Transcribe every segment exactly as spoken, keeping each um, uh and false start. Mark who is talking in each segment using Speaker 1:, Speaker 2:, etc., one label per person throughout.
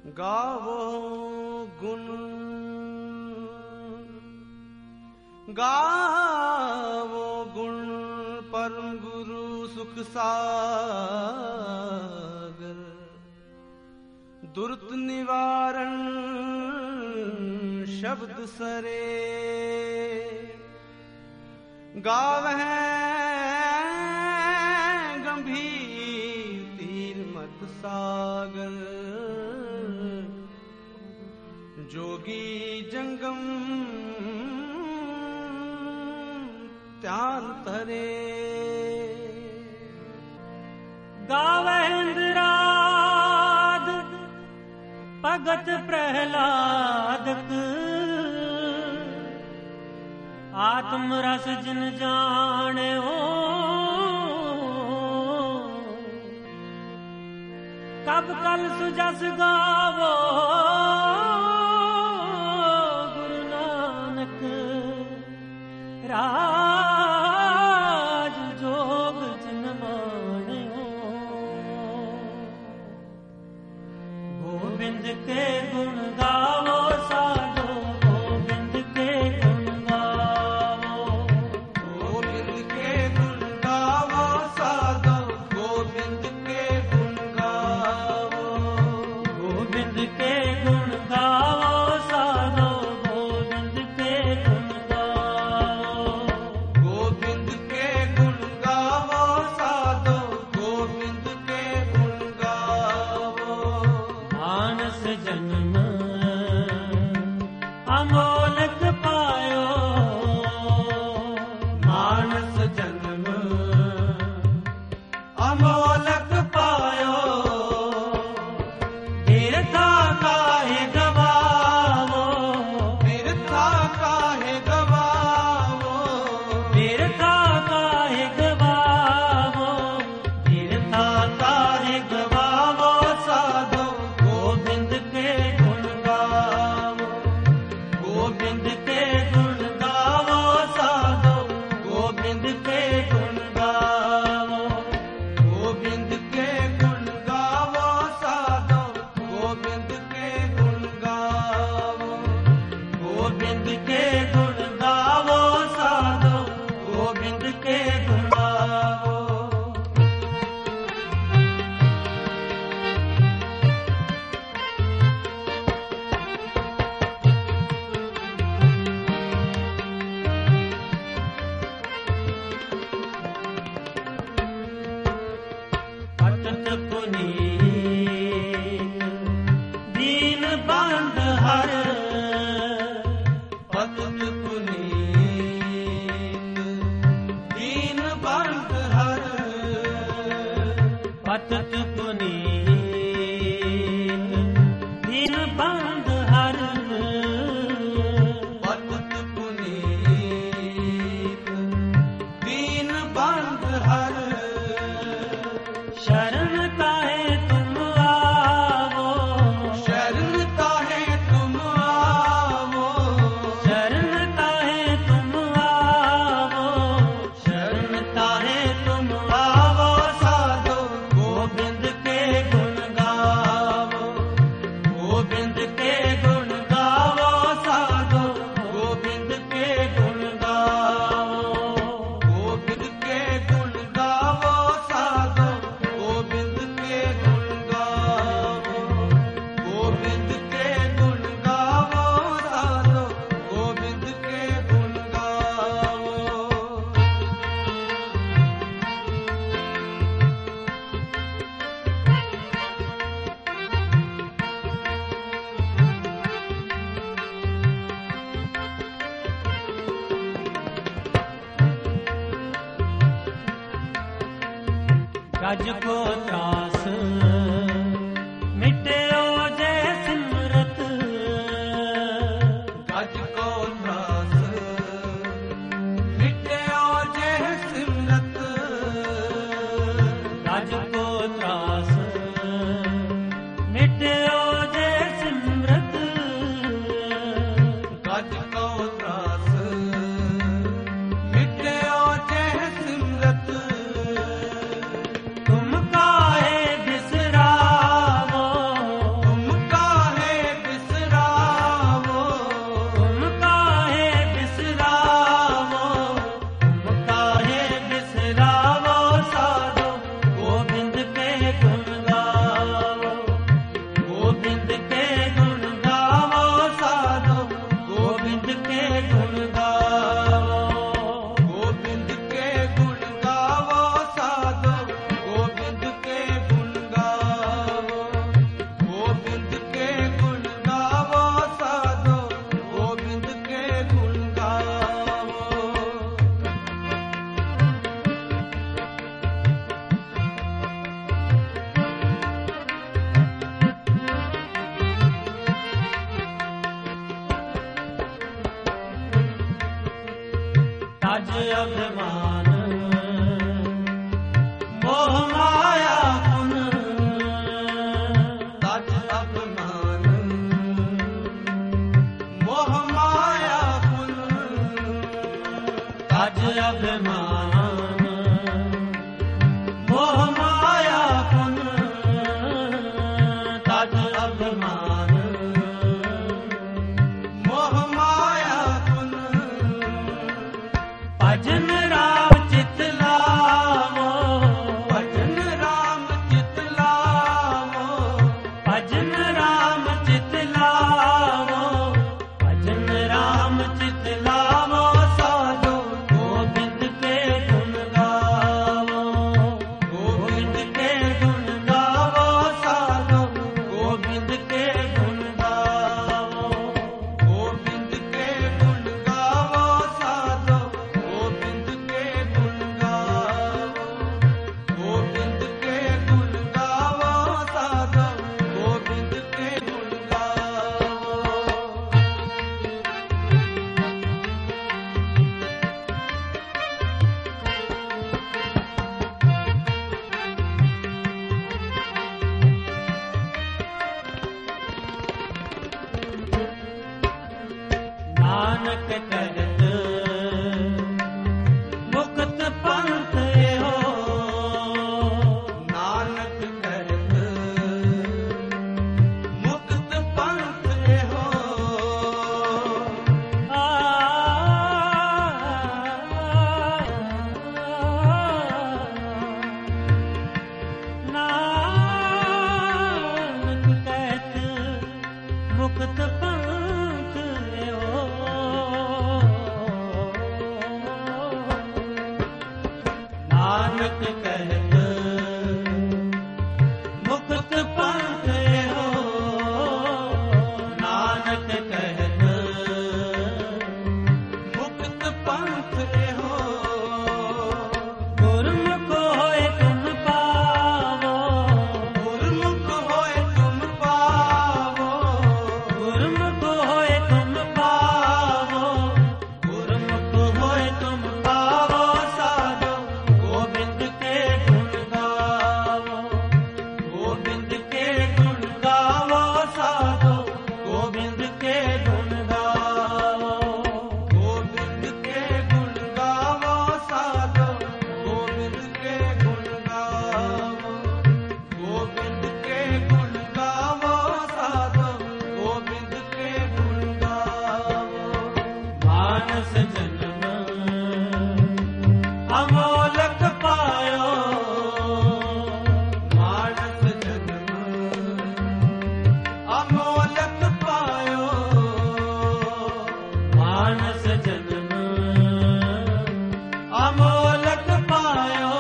Speaker 1: गावो गुण गावो गुण परम गुरु सुख सागर दुर्त निवारण शब्द सरे गावह गंभीर तीर मत सागर जोगी जंगम त्यान तरे
Speaker 2: गावेंद्राद भगत प्रहलादक आत्म रस जिन जाने हो कब कल सुजस गावो गुरु नानक राज जोग जिन माने हो गोविंद के गुण गावो साधो गोविंद के गुण गावो
Speaker 1: गोविंद के गुण गावो साधो गोविंद के गुण गावो
Speaker 2: गोविंद के गुण गावो साधो गोविंद के गुण गावो
Speaker 1: गोविंद के गुण गावो साधो गोविंद के गुण गावो
Speaker 2: मानस जन्म अमोलक पायो
Speaker 1: मानस जन्म अमोलक पायो
Speaker 2: तीर्था काहे गवावो
Speaker 1: तीर्था काहे गवावो
Speaker 2: तीर्था काहे गवावो तीर्था काहे गवावो
Speaker 1: साधो
Speaker 2: गोविंद के गुण गावो
Speaker 1: गोविंद
Speaker 2: के गुण गावो साधो गोविंद के गुण गावो
Speaker 1: गोविंद के गुण गावो साधो गोविंद के गुण गावो
Speaker 2: गोविंद के गुण गावो साधो गोविंद के गुण गावो पतत पुनीत दीन बंद हर
Speaker 1: पतत पुनीत दीन बंद हर
Speaker 2: पतत पुनीत दीन बंद हर
Speaker 1: पतत पुनीत दीन बंद हर
Speaker 2: शरण काहे तुम आवो
Speaker 1: शरण काहे तुम आवो
Speaker 2: शरण काहे तुम आवो शरण काहे तुम आवो
Speaker 1: साधो
Speaker 2: गोविंद के गुण गावो गोविंद के गुण गावो साधो गोविंद के गुण गावो
Speaker 1: गोविंद के गुण गावो साधो गोविंद के गुण गावो गोविंद के गुण गावो साधो गोविंद के गुण गावो
Speaker 2: गज को त्रास मिटयो जय सिमरत
Speaker 1: गज को त्रास मिटयो जय सिमरत
Speaker 2: गज को त्रास मिटयो जय सिमरत
Speaker 1: गज को त्रास मिटयो जय सिमरत
Speaker 2: तुम काहे बिसर ਤਜ ਅਭਿਮਾਨ ਮੋਹ ਮਾਇਆ ਪੁਨ
Speaker 1: ਤਜ ਅਭਿਮਾਨ ਮੋਹ ਮਾਇਆ ਪੁਨ
Speaker 2: ਤਜ ਅਭਿਮਾਨ ਮੋਹ ਮਾਇਆ ਪੁਨ ਤਜ ਅਭਿਮਾਨ
Speaker 1: ਮੋਹ ਮਾਇਆ ਪੁਨ
Speaker 2: ਭਜਨ ਰਾਮ ਚਿਤ ਲਾਵੋ
Speaker 1: ਭਜਨ ਰਾਮ ਚਿਤ ਲਾਵੋ
Speaker 2: ਭਜਨ ਰਾਮ ਚਿਤ ਲਾਵੋ ਭਜਨ ਰਾਮ ਚਿਤ ਲਾਵੋ ਸਾਧੋ ਗੋਬਿੰਦ ਕੇ ਗੁਣ ਗਾਵੋ ਗੋਬਿੰਦ ਕੇ ਗੁਣ ਗਾਵੋ ਸਾਧੋ ਗੋਬਿੰਦ ਕੇ ਗੁਣ ਗਾਵੋ
Speaker 1: ਗੋਬਿੰਦ ਕੇ ਗੁਣ ਗਾਵੋ ਸਾਧੋ ਗੋਬਿੰਦ ਕੇ ਗੁਣ ਗਾਵੋ ਗੋਬਿੰਦ ਕੇ ਗੁਣ ਗਾਵੋ ਸਾਧੋ ਗੋਬਿੰਦ ਕੇ ਗੁਣ ਗਾਵੋ
Speaker 2: ਨਾਨਕ ਕਰਤ ਮੁਕਤ ਪੰਥ ਇਹੋ
Speaker 1: ਨਾਨਕ ਕਰਤ ਮੁਕਤ ਪੰਥ ਇਹੋ
Speaker 2: ਆ ਨਾਨਕ ਕਹਿਤ ਮੁਕਤ ਪੰਥ ਇਹੋ ਨਾਨਕ ਕਹਿਤ ਮੁਕਤ ਪੰਥ ਇਹੋ ਨਾਨਕ ਕਹਿਤ
Speaker 1: ਮੁਕਤ ਪੰਥ ਇਹੋ
Speaker 2: ਗੁਰਮੁਖ ਹੋਏ ਤੁਮ ਪਾਵੋ
Speaker 1: ਗੁਰਮੁਖ ਹੋਏ ਤੁਮ ਪਾਵੋ
Speaker 2: ਗੁਰਮੁਖ ਹੋਏ ਤੁਮ ਪਾਵੋ ਗੁਰਮੁਖ ਹੋਏ ਤੁਮ ਪਾਵੋ ਸਾਧੋ ਗੋਬਿੰਦ ਕੇ ਗੁਣ ਗਾਵੋ ਗੋਬਿੰਦ ਕੇ ਗੁਣ ਗਾਵੋ ਸਾਧੋ ਗੋਬਿੰਦ ਕੇ ਗੁਣ ਗਾਵੋ
Speaker 1: ਗੋਬਿੰਦ ਕੇ ਗੁਣ ਗਾਵੋ ਸਾਧੋ ਗੋਬਿੰਦ ਕੇ ਗੁਣ ਗਾਵੋ ਗੋਬਿੰਦ ਕੇ ਗੁਣ ਗਾਵੋ ਸਾਧੋ ਗੋਬਿੰਦ ਕੇ ਗੁਣ ਗਾਵੋ
Speaker 2: ਮਾਨਸ ਜਨਮ ਅਮੋਲਕ ਪਾਇਓ
Speaker 1: ਮਾਨਸ ਜਨਮ ਅਮੋਲਕ ਪਾਇਓ
Speaker 2: ਮਾਨਸ ਜਨਮ ਅਮੋਲਕ ਪਾਇਓ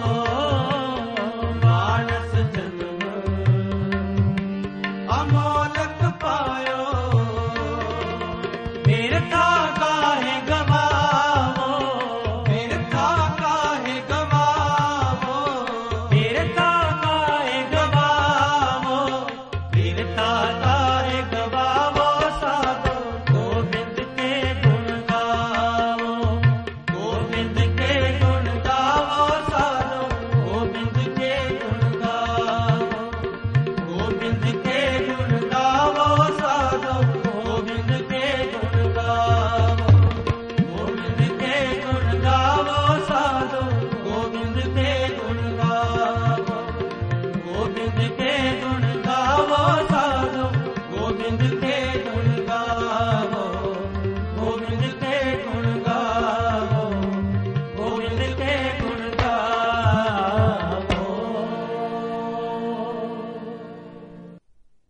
Speaker 2: ਮਾਨਸ ਜਨਮ
Speaker 1: ਅਮੋਲਕ ਪਾਇਓ
Speaker 2: ਬਿਰਥਾ ਕਾਹੇ ਗਵਾਵੋ
Speaker 1: ਬਿਰਥਾ ਕਾਹੇ ਗਵਾਵੋ
Speaker 2: ਬਿਰਥਾ ਕਾਹੇ ਗਵਾਵੋ ਬਿਰਥਾ